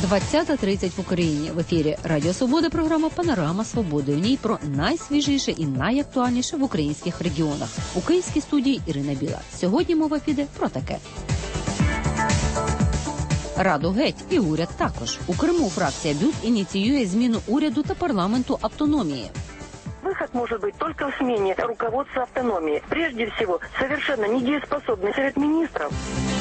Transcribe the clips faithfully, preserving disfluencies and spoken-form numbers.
двадцята тридцять в Україні. В ефірі Радіо Свобода, програма «Панорама Свободи». У ній про найсвіжіше і найактуальніше в українських регіонах. У київській студії Ірина Біла. Сьогодні мова піде про таке. Раду геть і уряд також. У Криму фракція БЮТ ініціює зміну уряду та парламенту автономії. Выход может быть только в смене руководства автономии. Прежде всего, совершенно недееспособный Совет Министров.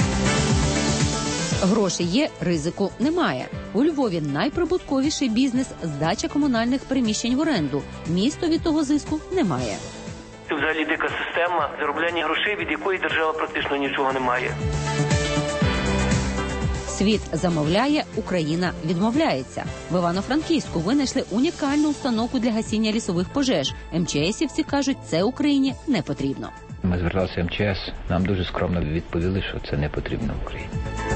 Гроші є, ризику немає. У Львові найприбутковіший бізнес – здача комунальних приміщень в оренду. Місто від того зиску не має. Це взагалі дика система заробляння грошей, від якої держава практично нічого не має. Світ замовляє, Україна відмовляється. В Івано-Франківську винайшли унікальну установку для гасіння лісових пожеж. ем че есівці кажуть, це Україні не потрібно. Ми зверталися в ем че ес, нам дуже скромно відповіли, що це не потрібно Україні.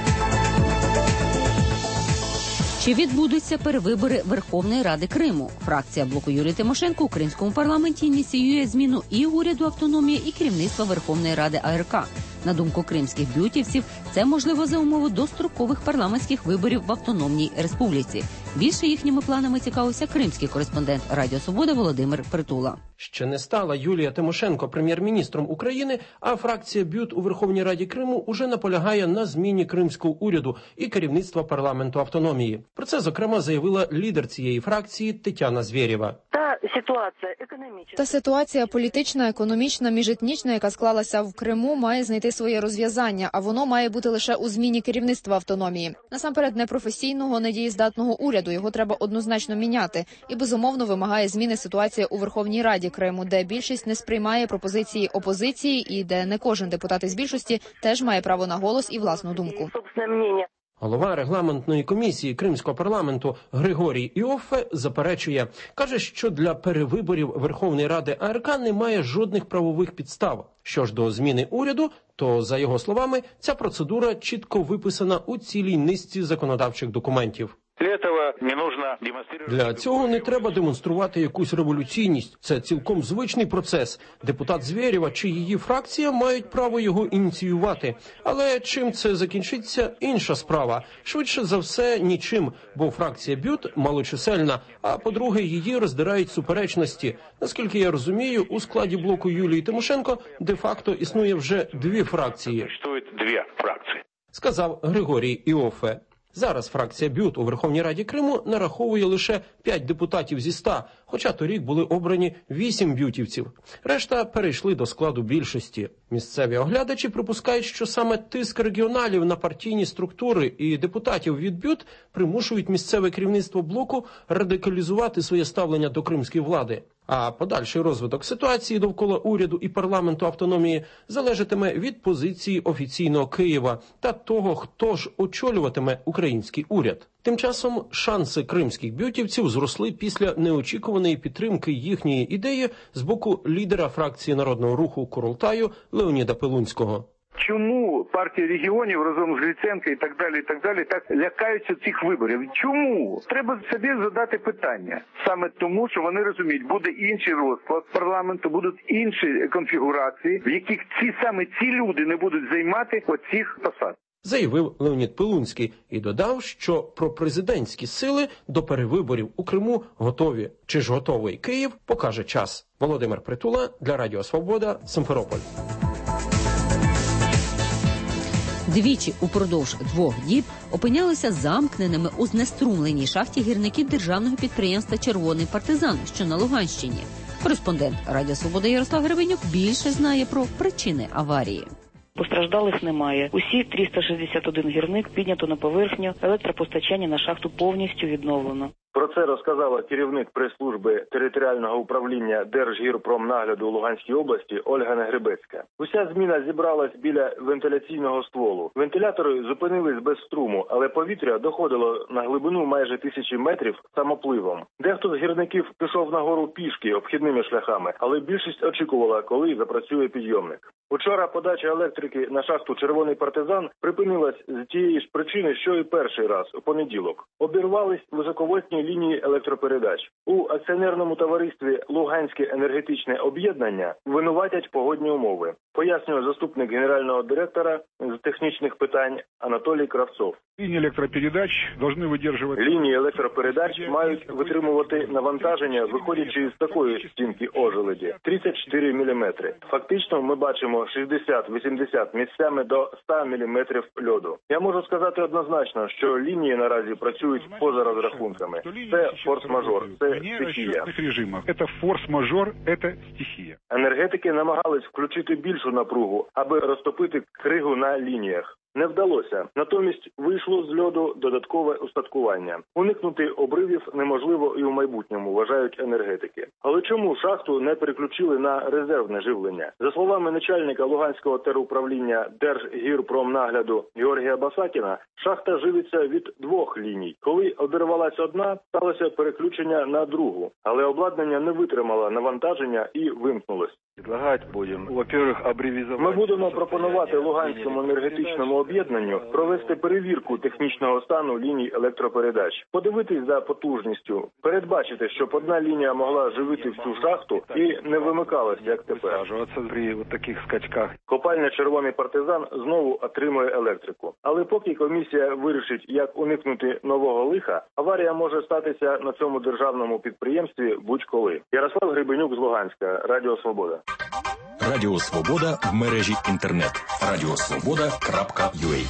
Чи відбудуться перевибори Верховної Ради Криму? Фракція блоку Юлії Тимошенко у кримському парламенті ініціює зміну і уряду автономії, і керівництва Верховної Ради а ер ка. На думку кримських бютівців, це можливо за умови дострокових парламентських виборів в Автономній Республіці. Більше їхніми планами цікавився кримський кореспондент Радіо Свобода Володимир Притула. Ще не стала Юлія Тимошенко прем'єр-міністром України, а фракція БЮТ у Верховній Раді Криму уже наполягає на зміні кримського уряду і керівництва парламенту автономії. Про це, зокрема, заявила лідер цієї фракції Тетяна Звєрєва. Та ситуація економічна. Та ситуація політична, економічна, міжетнічна, яка склалася в Криму, має знайти своє розв'язання, а воно має бути лише у зміні керівництва автономії. Насамперед, непрофесійного, недієздатного уряду, його треба однозначно міняти. І, безумовно, вимагає зміни ситуація у Верховній Раді Криму, де більшість не сприймає пропозиції опозиції і де не кожен депутат із більшості теж має право на голос і власну думку. Голова регламентної комісії Кримського парламенту Григорій Іоффе заперечує. Каже, що для перевиборів Верховної Ради а ер ка немає жодних правових підстав. Що ж до зміни уряду, то, за його словами, ця процедура чітко виписана у цілій низці законодавчих документів. Для цього не треба демонструвати якусь революційність. Це цілком звичний процес. Депутат Звєрєва чи її фракція мають право його ініціювати. Але чим це закінчиться – інша справа. Швидше за все – нічим, бо фракція БЮТ малочисельна, а по-друге, її роздирають суперечності. Наскільки я розумію, у складі блоку Юлії Тимошенко де-факто існує вже дві фракції. Сказав Григорій Іоффе. Зараз фракція БЮТ у Верховній Раді Криму нараховує лише п'ять депутатів зі ста, хоча торік були обрані вісім бютівців. Решта перейшли до складу більшості. Місцеві оглядачі припускають, що саме тиск регіоналів на партійні структури і депутатів від БЮТ примушують місцеве керівництво блоку радикалізувати своє ставлення до кримської влади. А подальший розвиток ситуації довкола уряду і парламенту автономії залежатиме від позиції офіційного Києва та того, хто ж очолюватиме український уряд. Тим часом шанси кримських бютівців зросли після неочікуваної підтримки їхньої ідеї з боку лідера фракції Народного руху Курултаю Леоніда Пилунського. Чому партія регіонів разом з Гриценко і так далі, і так далі, так лякаються цих виборів? Чому? Треба собі задати питання. Саме тому, що вони розуміють, буде інший розклад парламенту, будуть інші конфігурації, в яких ці саме ці люди не будуть займати оцих посад. Заявив Леонід Пилунський і додав, що про президентські сили до перевиборів у Криму готові. Чи ж готовий Київ, покаже час. Володимир Притула для Радіо Свобода, Симферополь. Двічі упродовж двох діб опинялися замкненими у знеструмленій шахті гірників державного підприємства «Червоний партизан», що на Луганщині. Кореспондент Радіо Свобода Ярослав Гребенюк більше знає про причини аварії. Постраждалих немає. Усі триста шістдесят один гірник піднято на поверхню, електропостачання на шахту повністю відновлено. Про це розказала керівник прес-служби територіального управління Держгірпромнагляду у Луганській області Ольга Негребецька. Уся зміна зібралась біля вентиляційного стволу. Вентилятори зупинились без струму, але повітря доходило на глибину майже тисячі метрів самопливом. Дехто з гірників пішов нагору пішки обхідними шляхами, але більшість очікувала, коли запрацює підйомник. Учора подача електрики на шахту «Червоний партизан» припинилась з тієї ж причини, що і перший раз, у понеділок. Обірвались високовольтні лінії електропередач. У акціонерному товаристві «Луганське енергетичне об'єднання» винуватять погодні умови. Пояснює заступник генерального директора з технічних питань Анатолій Кравцов. Лінії електропередач повинні видержувати... Лінії електропередач мають витримувати навантаження, виходячи з такої стінки ожеледі – тридцять чотири міліметри. Фактично ми бачимо шістдесят-вісімдесят, місцями до ста міліметрів льоду. Я можу сказати однозначно, що лінії наразі працюють поза розрахунками. Це форс-мажор, це стихія. Це форс-мажор, це стихія. Енергетики намагались включити більшу напругу, аби розтопити кригу на лініях. Не вдалося. Натомість вийшло з льоду додаткове устаткування. Уникнути обривів неможливо і у майбутньому, вважають енергетики. Але чому шахту не переключили на резервне живлення? За словами начальника Луганського теруправління Держгірпромнагляду Георгія Басакіна, шахта живиться від двох ліній. Коли обірвалась одна, сталося переключення на другу. Але обладнання не витримало навантаження і вимкнулось. Ми будемо пропонувати Луганському енергетичному об'єднанню провести перевірку технічного стану ліній електропередач, подивитись за потужністю, передбачити, щоб одна лінія могла живити всю шахту і не вимикалась, як тепер. При таких скачках. Копальня «Червоний партизан» знову отримує електрику. Але поки комісія вирішить, як уникнути нового лиха, аварія може статися на цьому державному підприємстві будь-коли. Ярослав Гребенюк з Луганська, Радіо Свобода. Радіо Свобода в мережі інтернет. радіосвобода крапка ю а.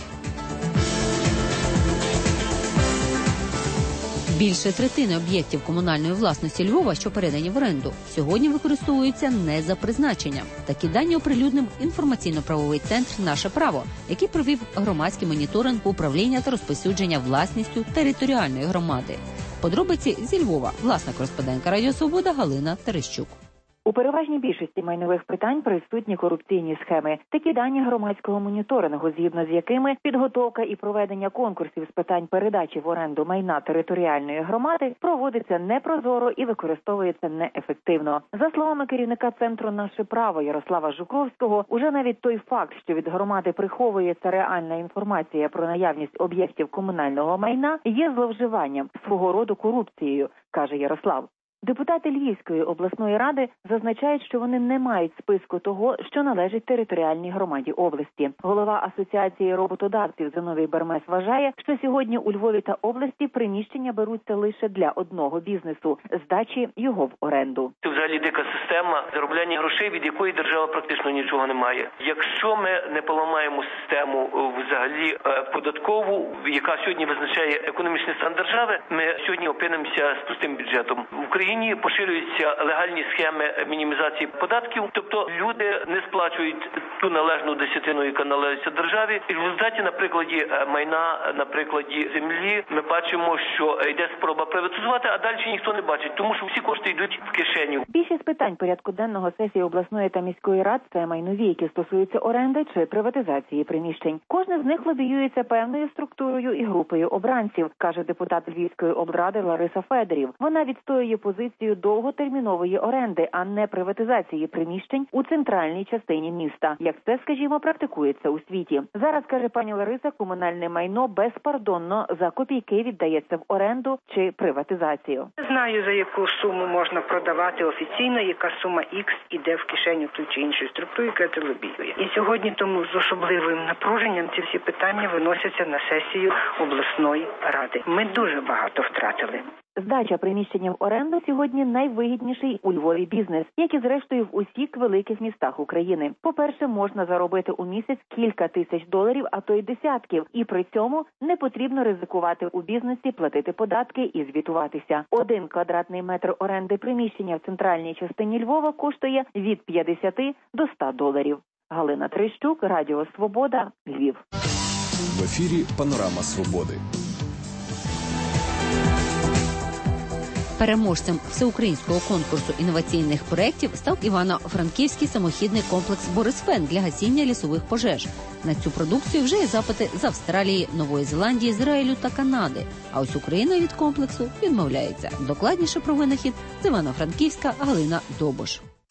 Більше третини об'єктів комунальної власності Львова, що передані в оренду, сьогодні використовуються не за призначенням. Такі дані оприлюднив інформаційно-правовий центр «Наше право», який провів громадський моніторинг управління та розповсюдження власністю територіальної громади. Подробиці зі Львова. Власна кореспондентка Радіо Свобода Галина Терещук. У переважній більшості майнових питань присутні корупційні схеми. Такі дані громадського моніторингу, згідно з якими підготовка і проведення конкурсів з питань передачі в оренду майна територіальної громади проводиться непрозоро і використовується неефективно. За словами керівника центру «Наше право» Ярослава Жукровського, уже навіть той факт, що від громади приховується реальна інформація про наявність об'єктів комунального майна, є зловживанням, свого роду корупцією, каже Ярослав. Депутати Львівської обласної ради зазначають, що вони не мають списку того, що належить територіальній громаді області. Голова Асоціації роботодавців Зиновій Бермес вважає, що сьогодні у Львові та області приміщення беруться лише для одного бізнесу – здачі його в оренду. Це взагалі дика система заробляння грошей, від якої держава практично нічого не має. Якщо ми не поламаємо систему взагалі податкову, яка сьогодні визначає економічний стан держави, ми сьогодні опинимося з пустим бюджетом. В Україні В Україні поширюються легальні схеми мінімізації податків, тобто люди не сплачують ту належну десятину, яка належить державі. І в результаті, на прикладі майна, на прикладі землі, ми бачимо, що йде спроба приватизувати, а далі ніхто не бачить, тому що всі кошти йдуть в кишеню. Більшість питань порядку денного сесії обласної та міської рад – це майнові, які стосуються оренди чи приватизації приміщень. Кожне з них лобіюється певною структурою і групою обранців, каже депутат Львівської облради Лариса Федорів. Вона відстоює позицію довготермінової оренди, а не приватизації приміщень у центральній частині міста, як це, скажімо, практикується у світі. Зараз, каже пані Лариса, комунальне майно безпардонно за копійки віддається в оренду чи приватизацію. Знаю, за яку суму можна продавати офіційно, яка сума Х іде в кишеню ту чи іншої структури, яка це лобіює. І сьогодні тому з особливим напруженням ці всі питання виносяться на сесію обласної ради. Ми дуже багато втратили. Здача приміщення в оренду сьогодні найвигідніший у Львові бізнес, як і зрештою в усіх великих містах України. По-перше, можна заробити у місяць кілька тисяч доларів, а то й десятків. І при цьому не потрібно ризикувати у бізнесі, платити податки і звітуватися. Один квадратний метр оренди приміщення в центральній частині Львова коштує від п'ятдесят до ста доларів. Галина Терещук, Радіо Свобода, Львів. В ефірі «Панорама Свободи». Переможцем всеукраїнського конкурсу інноваційних проєктів став Івано-Франківський самохідний комплекс «Борисфен» для гасіння лісових пожеж. На цю продукцію вже є запити з Австралії, Нової Зеландії, Ізраїлю та Канади. А ось Україна від комплексу відмовляється. Докладніше про винахід з Івано-Франківська Галина Добош.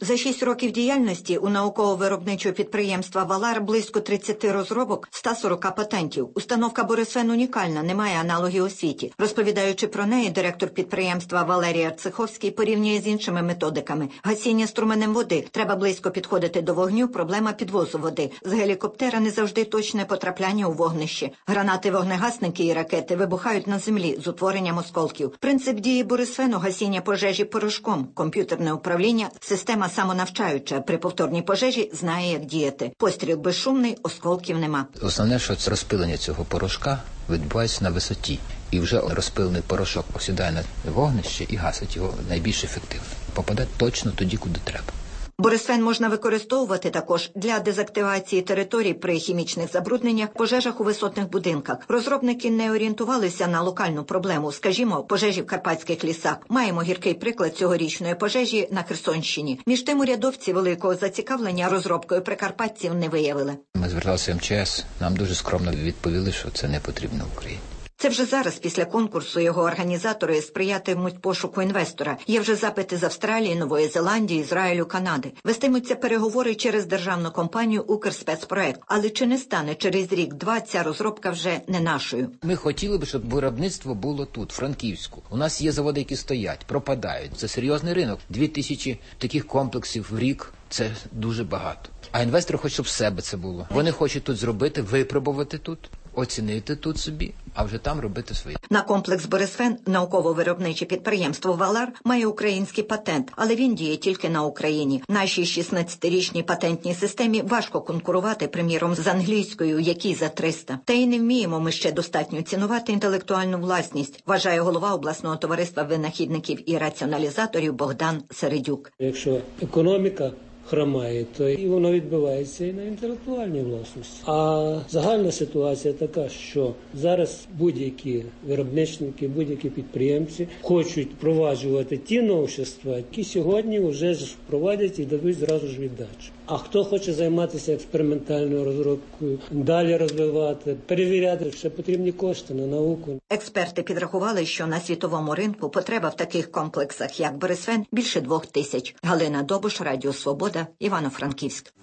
За шість років діяльності у науково-виробничого підприємства «Валар» близько тридцять розробок, сто сорок патентів. Установка «Борисфен» унікальна, немає аналогів у світі. Розповідаючи про неї, директор підприємства Валерій Арциховський порівнює з іншими методиками. Гасіння струменем води. Треба близько підходити до вогню, проблема підвозу води. З гелікоптера не завжди точне потрапляння у вогнище. Гранати-вогнегасники і ракети вибухають на землі з утворенням осколків. Принцип дії «Борисфену» – гасіння пожежі порошком, комп'ютерне управління, система самонавчаюча. При повторній пожежі знає, як діяти. Постріл безшумний, осколків нема. Основне, що це розпилення цього порошка відбувається на висоті. І вже розпилений порошок осідає на вогнище і гасить його найбільш ефективно. Попаде точно тоді, куди треба. Борисфен можна використовувати також для дезактивації територій при хімічних забрудненнях, пожежах у висотних будинках. Розробники не орієнтувалися на локальну проблему, скажімо, пожежі в карпатських лісах. Маємо гіркий приклад цьогорічної пожежі на Херсонщині. Між тим урядовці великого зацікавлення розробкою прикарпатців не виявили. Ми зверталися в ем че ес, нам дуже скромно відповіли, що це не потрібно в Україні. Це вже зараз, після конкурсу, його організатори сприятимуть пошуку інвестора. Є вже запити з Австралії, Нової Зеландії, Ізраїлю, Канади. Вестимуться переговори через державну компанію «Укрспецпроект». Але чи не стане через рік-два ця розробка вже не нашою? Ми хотіли б, щоб виробництво було тут, в Франківську. У нас є заводи, які стоять, пропадають. Це серйозний ринок. Дві тисячі таких комплексів в рік – це дуже багато. А інвестори хочуть, щоб в себе це було. Вони хочуть тут зробити, випробувати тут, оцінити тут собі, а вже там робити своє. На комплекс «Борисфен» науково-виробниче підприємство «Валар» має український патент, але він діє тільки на Україні. Нашій шістнадцятирічній патентній системі важко конкурувати, приміром, з англійською, якій за триста. Та й не вміємо ми ще достатньо цінувати інтелектуальну власність, вважає голова обласного товариства винахідників і раціоналізаторів Богдан Середюк. Якщо економіка хромає, то і воно відбивається і на інтелектуальній власності. А загальна ситуація така, що зараз будь-які виробничники, будь-які підприємці хочуть впроваджувати ті новшества, які сьогодні вже впровадять і дадуть зразу ж віддачу. А хто хоче займатися експериментальною розробкою, далі розвивати, перевіряти, ще потрібні кошти на науку. Експерти підрахували, що на світовому ринку потреба в таких комплексах, як «Борисфен», більше двох тисяч. Галина Добуш, Радіо Свобода, Івано-Франківськ.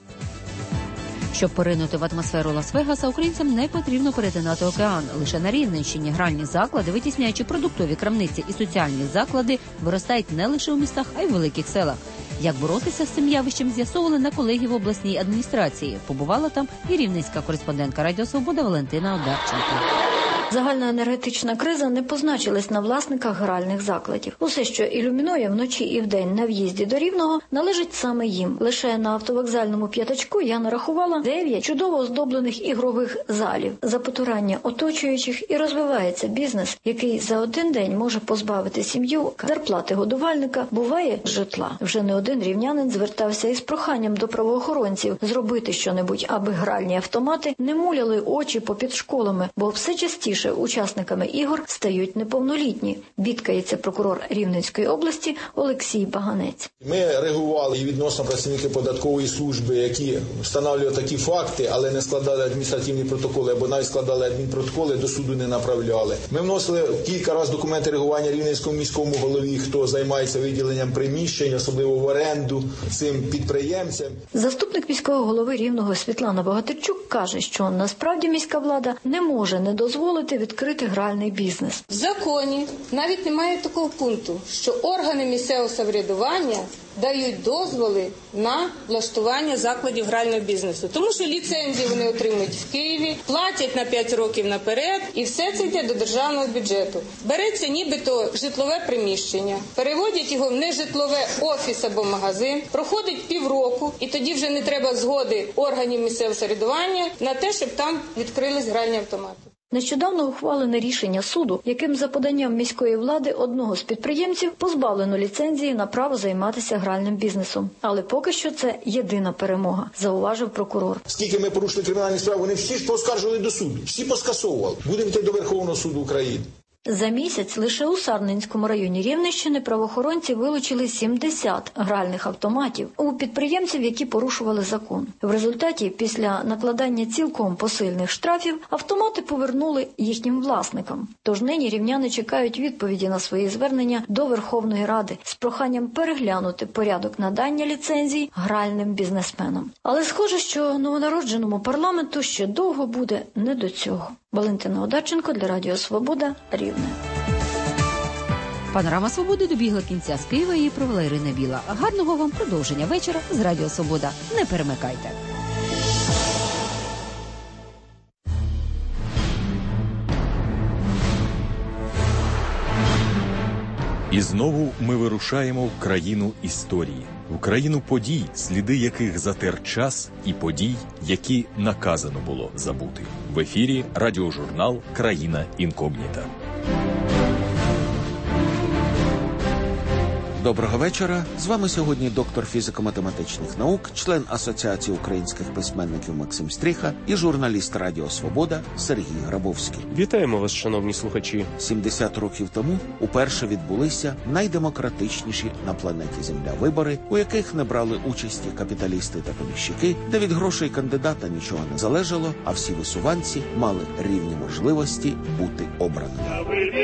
Щоб поринути в атмосферу Лас-Вегаса, українцям не потрібно перетинати океан. Лише на Рівненщині гральні заклади, витісняючи продуктові крамниці і соціальні заклади, виростають не лише у містах, а й в великих селах. Як боротися з цим явищем, з'ясовували на колегії в обласній адміністрації. Побувала там і рівненська кореспондентка Радіо Свобода Валентина Одарченко. Загальна енергетична криза не позначилась на власниках гральних закладів. Усе, що ілюмінує вночі і вдень на в'їзді до Рівного, належить саме їм. Лише на автовокзальному п'ятачку я нарахувала дев'ять чудово оздоблених ігрових залів. За потурання оточуючих і розвивається бізнес, який за один день може позбавити сім'ю зарплати годувальника, буває житла. Вже не один рівнянин звертався із проханням до правоохоронців зробити щонебудь, аби гральні автомати не муляли очі попід школами, бо все частіше учасниками ігор стають неповнолітні, бідкається прокурор Рівненської області Олексій Баганець. Ми реагували і відносно працівників податкової служби, які встановлювали такі факти, але не складали адміністративні протоколи, або навіть складали адмінпротоколи, до суду не направляли. Ми вносили кілька разів документи реагування Рівненському міському голові, хто займається виділенням приміщень, особливо в оренду цим підприємцям. Заступник міського голови Рівного Світлана Богатирчук каже, що насправді міська влада не може не дозволити відкрити гральний бізнес. В законі навіть немає такого пункту, що органи місцевого самоврядування дають дозволи на влаштування закладів грального бізнесу. Тому що ліцензії вони отримують в Києві, платять на п'ять років наперед, і все це йде до державного бюджету. Береться нібито житлове приміщення, переводять його в нежитлове офіс або магазин, проходить півроку, і тоді вже не треба згоди органів місцевого самоврядування на те, щоб там відкрились гральні автомати. Нещодавно ухвалене рішення суду, яким за поданням міської влади одного з підприємців позбавлено ліцензії на право займатися гральним бізнесом. Але поки що це єдина перемога, зауважив прокурор. Скільки ми порушили кримінальні справи, вони всі ж поскаржували до суду, всі поскасовували. Будемо йти до Верховного суду України. За місяць лише у Сарненському районі Рівненщини правоохоронці вилучили сімдесят гральних автоматів у підприємців, які порушували закон. В результаті, після накладання цілком посильних штрафів, автомати повернули їхнім власникам. Тож нині рівняни чекають відповіді на свої звернення до Верховної Ради з проханням переглянути порядок надання ліцензій гральним бізнесменам. Але схоже, що новонародженому парламенту ще довго буде не до цього. Валентина Одарченко для Радіо Свобода, Рівне. Панорама Свободи добігла кінця. З Києва її провела Ірина Біла. Гарного вам продовження вечора з Радіо Свобода. Не перемикайте. І знову ми вирушаємо в країну історії, в країну подій, сліди яких затер час, і подій, які наказано було забути. В ефірі радіожурнал «Країна інкогніта». Доброго вечора. З вами сьогодні доктор фізико-математичних наук, член Асоціації українських письменників Максим Стріха і журналіст Радіо Свобода Сергій Грабовський. Вітаємо вас, шановні слухачі. сімдесят років тому уперше відбулися найдемократичніші на планеті Земля вибори, у яких не брали участі капіталісти та поміщики, де від грошей кандидата нічого не залежало, а всі висуванці мали рівні можливості бути обраними.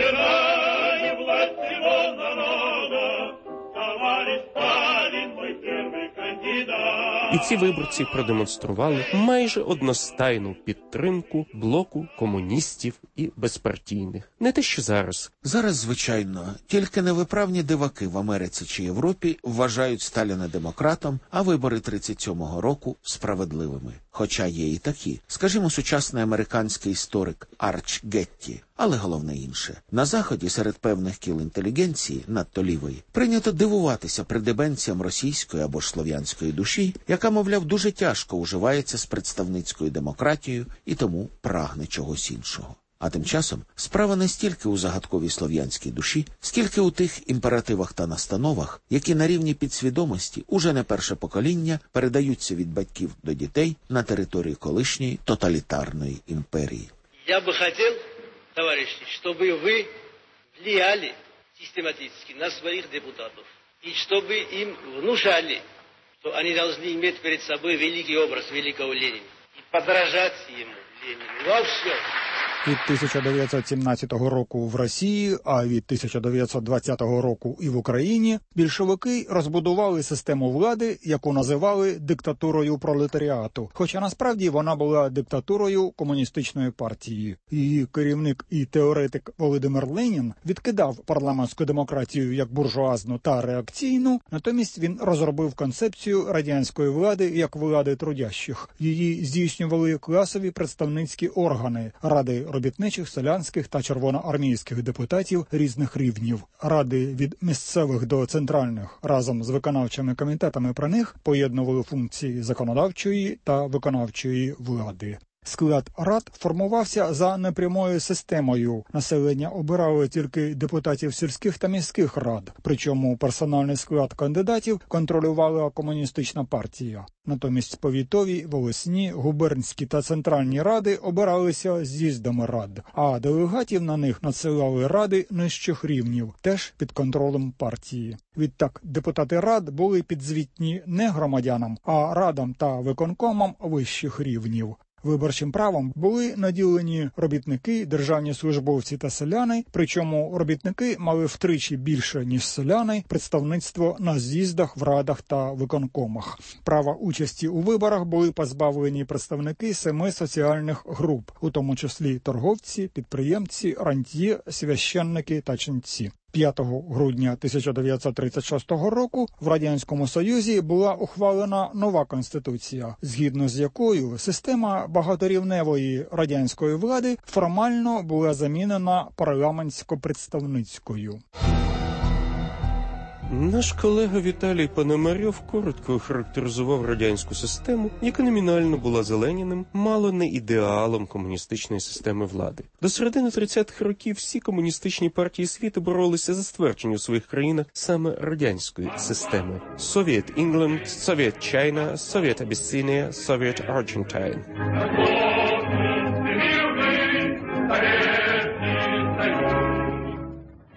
І ці виборці продемонстрували майже одностайну підтримку блоку комуністів і безпартійних. Не те, що зараз. Зараз, звичайно, тільки невиправні диваки в Америці чи Європі вважають Сталіна демократом, а вибори тридцять сьомого року справедливими. Хоча є і такі. Скажімо, сучасний американський історик Арч Гетті. Але головне інше. На Заході серед певних кіл інтелігенції, надто лівої, прийнято дивуватися придебенціям російської або ж слов'янської душі, яка, мовляв, дуже тяжко уживається з представницькою демократією і тому прагне чогось іншого. А тим часом справа не стільки у загадковій слов'янській душі, скільки у тих імперативах та настановах, які на рівні підсвідомості уже не перше покоління передаються від батьків до дітей на території колишньої тоталітарної імперії. Я би хотів, товарищи, чтобы вы влияли систематически на своих депутатов, и чтобы им внушали, что они должны иметь перед собой великий образ великого Ленина, и подражать ему, Ленину, во всем. Від тисяча дев'ятсот сімнадцятого року в Росії, а від тисяча дев'ятсот двадцятого року і в Україні більшовики розбудували систему влади, яку називали диктатурою пролетаріату. Хоча насправді вона була диктатурою комуністичної партії. Її керівник і теоретик Володимир Ленін відкидав парламентську демократію як буржуазну та реакційну, натомість він розробив концепцію радянської влади як влади трудящих. Її здійснювали класові представницькі органи – ради робітничих, селянських та червоноармійських депутатів різних рівнів. Ради від місцевих до центральних разом з виконавчими комітетами при них поєднували функції законодавчої та виконавчої влади. Склад рад формувався за непрямою системою. Населення обирало тільки депутатів сільських та міських рад, причому персональний склад кандидатів контролювала комуністична партія. Натомість повітові, волосні, губернські та центральні ради обиралися з'їздами рад, а делегатів на них надсилали ради нижчих рівнів, теж під контролем партії. Відтак, депутати рад були підзвітні не громадянам, а радам та виконкомам вищих рівнів. Виборчим правом були наділені робітники, державні службовці та селяни, причому робітники мали втричі більше, ніж селяни, представництво на з'їздах, в радах та виконкомах. Права участі у виборах були позбавлені представники семи соціальних груп, у тому числі торговці, підприємці, рантьє, священники та ченці. п'ятого грудня тисяча дев'ятсот тридцять шостого року в Радянському Союзі була ухвалена нова конституція, згідно з якою система багаторівневої радянської влади формально була замінена парламентсько-представницькою. Наш колега Віталій Пономарьов коротко охарактеризував радянську систему, яка номінально була за Леніним, мало не ідеалом комуністичної системи влади. До середини тридцятих років всі комуністичні партії світу боролися за ствердження у своїх країнах саме радянської системи. Совєт Інгленд, Совєт Чайна, Совєт Абісинія, Совєт Аргентайн.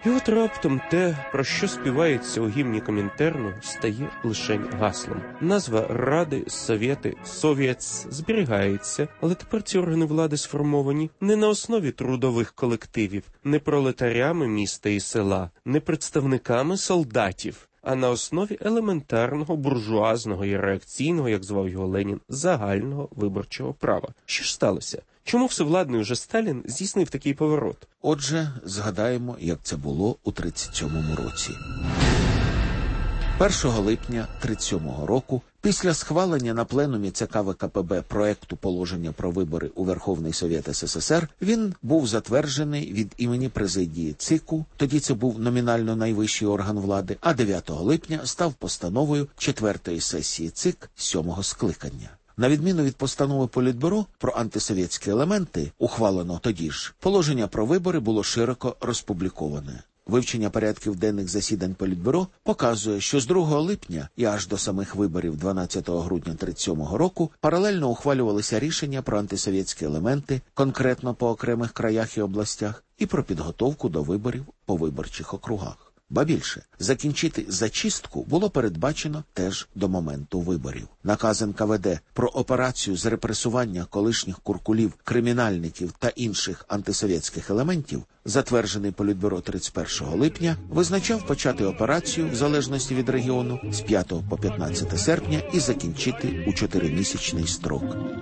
І от раптом те, про що співається у гімні Комінтерну, стає лише гаслом. Назва Ради, Совєти, Совєц зберігається, але тепер ці органи влади сформовані не на основі трудових колективів, не пролетарями міста і села, не представниками солдатів, а на основі елементарного буржуазного і реакційного, як звав його Ленін, загального виборчого права. Що ж сталося? Чому всевладний уже Сталін здійснив такий поворот? Отже, згадаємо, як це було у тридцять сьомому році. першого липня тридцять сьомого року, після схвалення на пленумі ЦК Ве Ка Пе Бе проекту положення про вибори у Верховний Совєт Ес Ес Ес Ер, він був затверджений від імені президії ЦИКу, тоді це був номінально найвищий орган влади, а дев'ятого липня став постановою четвертої сесії ЦИК сьомого скликання. На відміну від постанови Політбюро про антисовєтські елементи, ухвалено тоді ж, положення про вибори було широко розпубліковане. Вивчення порядків денних засідань Політбюро показує, що з другого липня і аж до самих виборів дванадцятого грудня тридцять сьомого року паралельно ухвалювалися рішення про антисовєтські елементи, конкретно по окремих краях і областях, і про підготовку до виборів по виборчих округах. Ба більше, закінчити зачистку було передбачено теж до моменту виборів. Наказ Ен Ка Ве Де про операцію з репресування колишніх куркулів, кримінальників та інших антисовєтських елементів, затверджений Політбюро тридцять першого липня, визначав почати операцію, в залежності від регіону, з п'ятого по п'ятнадцяте серпня і закінчити у чотиримісячний строк.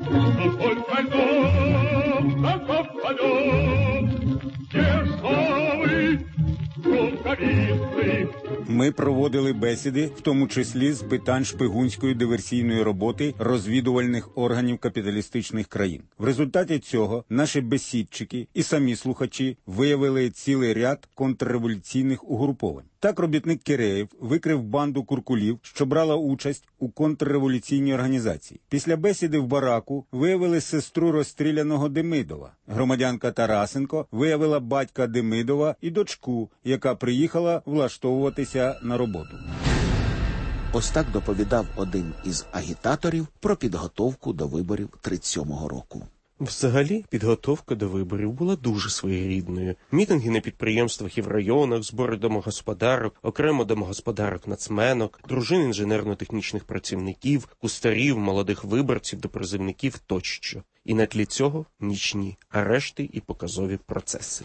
Ми проводили бесіди, в тому числі з питань шпигунської диверсійної роботи розвідувальних органів капіталістичних країн. В результаті цього наші бесідчики і самі слухачі виявили цілий ряд контрреволюційних угруповань. Так робітник Киреєв викрив банду куркулів, що брала участь у контрреволюційній організації. Після бесіди в бараку виявили сестру розстріляного Демидова. Громадянка Тарасенко виявила батька Демидова і дочку, яка приїхала влаштовуватися на роботу. Ось так доповідав один із агітаторів про підготовку до виборів тридцять сьомого року. Взагалі, підготовка до виборів була дуже своєрідною. Мітинги на підприємствах і в районах, збори домогосподарок, окремо домогосподарок-нацменок, дружин інженерно-технічних працівників, кустарів, молодих виборців до призивників тощо. І на тлі цього нічні арешти і показові процеси.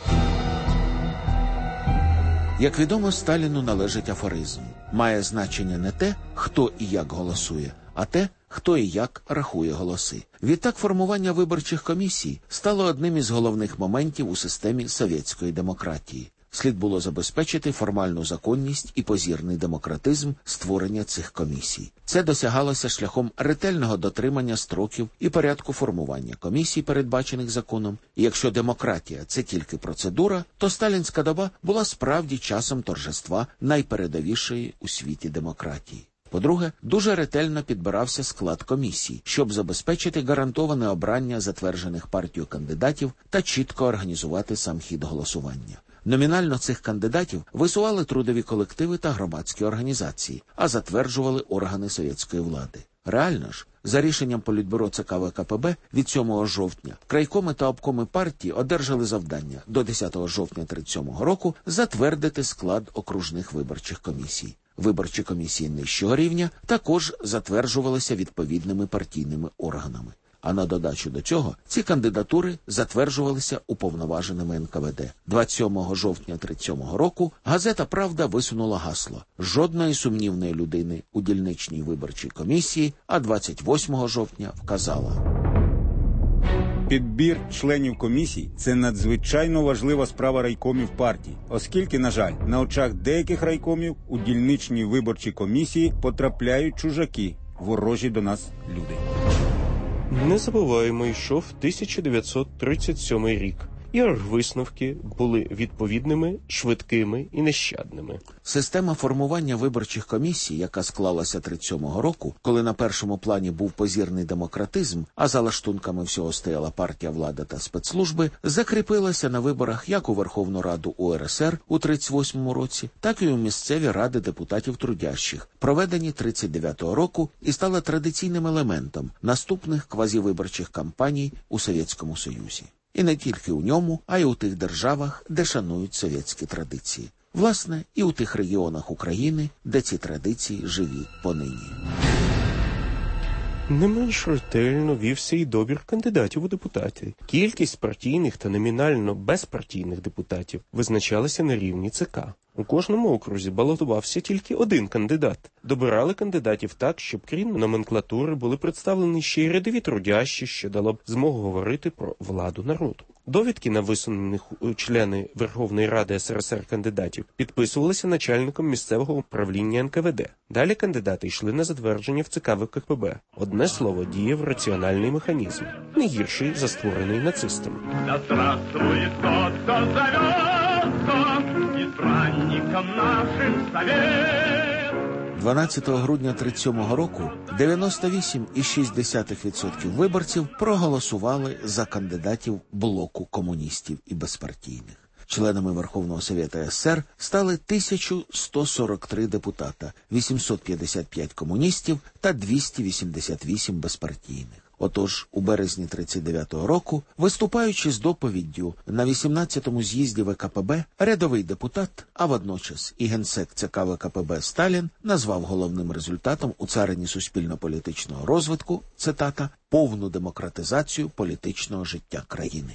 Як відомо, Сталіну належить афоризм. Має значення не те, хто і як голосує, а те, хто і як рахує голоси. Відтак формування виборчих комісій стало одним із головних моментів у системі совєтської демократії. Слід було забезпечити формальну законність і позірний демократизм створення цих комісій. Це досягалося шляхом ретельного дотримання строків і порядку формування комісій, передбачених законом. І якщо демократія – це тільки процедура, то сталінська доба була справді часом торжества найпередовішої у світі демократії. По-друге, дуже ретельно підбирався склад комісій, щоб забезпечити гарантоване обрання затверджених партією кандидатів та чітко організувати сам хід голосування. Номінально цих кандидатів висували трудові колективи та громадські організації, а затверджували органи совєтської влади. Реально ж, за рішенням Політбюро ЦК Ве Ка Пе Бе від сьомого жовтня, крайкоми та обкоми партії одержали завдання до десятого жовтня тридцять сьомого року затвердити склад окружних виборчих комісій. Виборчі комісії нижчого рівня також затверджувалися відповідними партійними органами. А на додачу до цього, ці кандидатури затверджувалися уповноваженими Ен Ка Ве Де. двадцять сьомого жовтня тридцять сьомого року газета «Правда» висунула гасло «Жодної сумнівної людини у дільничній виборчій комісії», а двадцять восьмого жовтня вказала: Підбір членів комісій – це надзвичайно важлива справа райкомів партій, оскільки, на жаль, на очах деяких райкомів у дільничні виборчі комісії потрапляють чужаки, ворожі до нас люди. Не забуваємо, йшов тисяча дев'ятсот тридцять сьомий рік. І висновки були відповідними, швидкими і нещадними. Система формування виборчих комісій, яка склалася тридцять сьомого року, коли на першому плані був позірний демократизм, а за лаштунками всього стояла партія, влада та спецслужби, закріпилася на виборах як у Верховну Раду У Ер Ес Ер у тридцять восьмому році, так і у місцеві ради депутатів трудящих, проведені тридцять дев'ятого року, і стала традиційним елементом наступних квазівиборчих кампаній у Совєтському Союзі. І не тільки у ньому, а й у тих державах, де шанують совєтські традиції. Власне, і у тих регіонах України, де ці традиції живі понині. Не менш ретельно вівся і добір кандидатів у депутати. Кількість партійних та номінально безпартійних депутатів визначалася на рівні ЦК. У кожному окрузі балотувався тільки один кандидат. Добирали кандидатів так, щоб крім номенклатури були представлені ще й рядові трудящі, що дало б змогу говорити про владу народу. Довідки на висунених члени Верховної Ради ес ер ес ер кандидатів підписувалися начальником місцевого управління ен ка ве де. Далі кандидати йшли на затвердження в ЦК вэ ка пе бе. Одне слово, діяв раціональний механізм, не гірший за створений нацистами. Да здравствует тот, кто зовется избранником нашим совет. дванадцятого грудня тридцять сьомого року дев'яносто вісім цілих шість десятих відсотка виборців проголосували за кандидатів блоку комуністів і безпартійних. Членами Верховного Совєту ес ес ер стали тисяча сто сорок три депутата, вісімсот п'ятдесят п'ять комуністів та двісті вісімдесят вісім безпартійних. Отож, у березні тридцять дев'ятого року, виступаючи з доповіддю на вісімнадцятому з'їзді вэ ка пе бе, рядовий депутат, а водночас і генсек ЦК вэ ка пе бе Сталін назвав головним результатом у царині суспільно-політичного розвитку, цитата, «повну демократизацію політичного життя країни».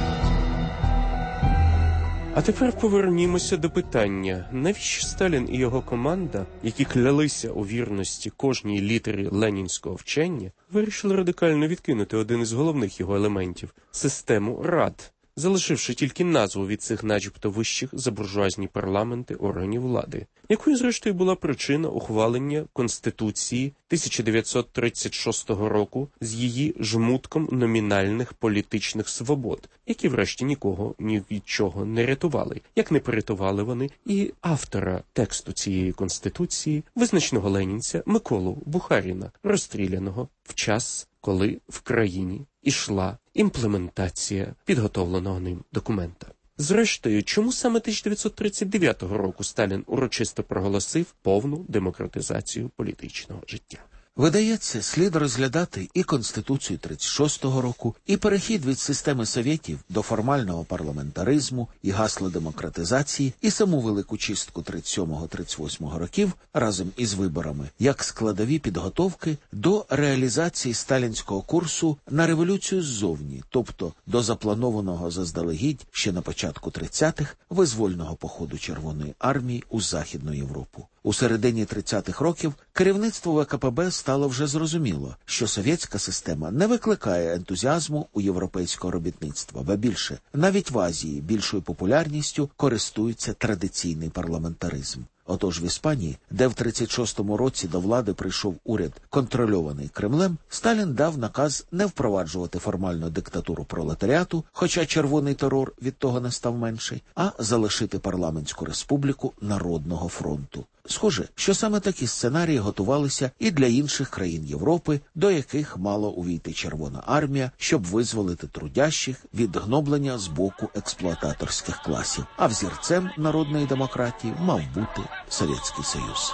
А тепер повернімося до питання, навіщо Сталін і його команда, які клялися у вірності кожній літері ленінського вчення, вирішили радикально відкинути один із головних його елементів – систему рад, залишивши тільки назву від цих начебто вищих за буржуазні парламенти органів влади, якою зрештою була причина ухвалення Конституції тисяча дев'ятсот тридцять шостого року з її жмутком номінальних політичних свобод, які врешті нікого ні від чого не рятували, як не порятували вони і автора тексту цієї Конституції, визначного ленінця Миколу Бухаріна, розстріляного в час, коли в країні ішла імплементація підготовленого ним документа. Зрештою, чому саме тисяча дев'ятсот тридцять дев'ятого року Сталін урочисто проголосив повну демократизацію політичного життя? Видається, слід розглядати і Конституцію тридцять шостого року, і перехід від системи совєтів до формального парламентаризму, і гасло демократизації, і саму велику чистку тридцять сьомого тридцять восьмого років разом із виборами, як складові підготовки до реалізації сталінського курсу на революцію ззовні, тобто до запланованого заздалегідь ще на початку тридцятих визвольного походу Червоної армії у Західну Європу. У середині тридцятих років керівництво вэ ка пе бе стало вже зрозуміло, що совєтська система не викликає ентузіазму у європейського робітництва, ба більше, навіть в Азії більшою популярністю користується традиційний парламентаризм. Отож в Іспанії, де в тридцять шостому році до влади прийшов уряд, контрольований Кремлем, Сталін дав наказ не впроваджувати формальну диктатуру пролетаріату, хоча червоний терор від того не став менший, а залишити парламентську республіку Народного фронту. Схоже, що саме такі сценарії готувалися і для інших країн Європи, до яких мала увійти Червона армія, щоб визволити трудящих від гноблення з боку експлуататорських класів. А взірцем народної демократії мав бути Совєтський Союз.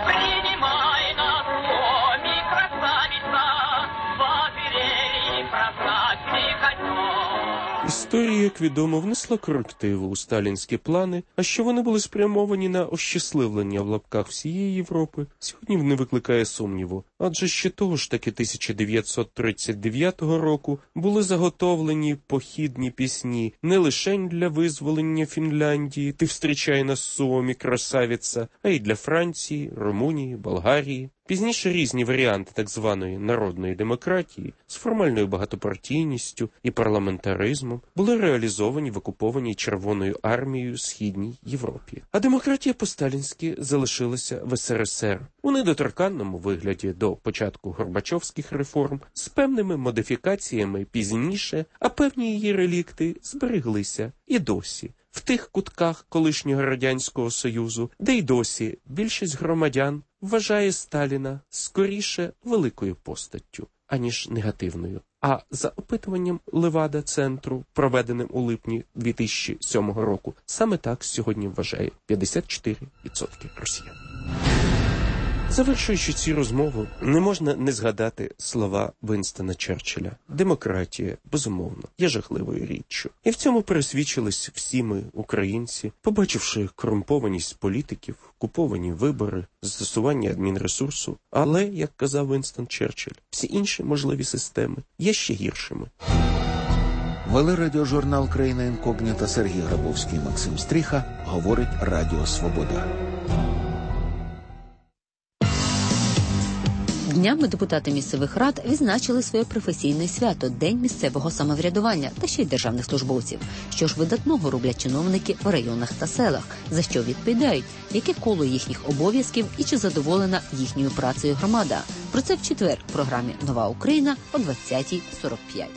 Історія, як відомо, внесла корективи у сталінські плани, а що вони були спрямовані на ощасливлення в лапках всієї Європи, сьогодні не викликає сумніву. Адже ще того ж таки тисяча дев'ятсот тридцять дев'ятого року були заготовлені похідні пісні не лише для визволення Фінляндії «Ти встрічай нас Суомі, красавіця», а й для Франції, Румунії, Болгарії. Пізніше різні варіанти так званої народної демократії з формальною багатопартійністю і парламентаризмом були реалізовані в окупованій Червоною армією Східній Європі. А демократія по-сталінськи залишилася в ес ер ес ер у недоторканному вигляді до початку Горбачовських реформ з певними модифікаціями пізніше, а певні її релікти збереглися і досі. В тих кутках колишнього Радянського Союзу, де й досі більшість громадян вважає Сталіна скоріше великою постаттю, аніж негативною. А за опитуванням Левада-центру, проведеним у липні дві тисячі сьомого року, саме так сьогодні вважає п'ятдесят чотири відсотки росіян. Завершуючи цю розмову, не можна не згадати слова Вінстона Черчилля. Демократія, безумовно, є жахливою річчю. І в цьому пересвідчились всі ми, українці, побачивши корумпованість політиків, куповані вибори, застосування адмінресурсу. Але, як казав Вінстон Черчилль, всі інші можливі системи є ще гіршими. Вели радіожурнал «Країна інкогніта» Сергій Грабовський, Максим Стріха. Говорить Радіо Свобода. Днями депутати місцевих рад відзначили своє професійне свято – День місцевого самоврядування та ще й державних службовців. Що ж видатного роблять чиновники в районах та селах, за що відповідають, яке коло їхніх обов'язків і чи задоволена їхньою працею громада. Про це в четвер в програмі «Нова Україна» о двадцятій сорок п'ять.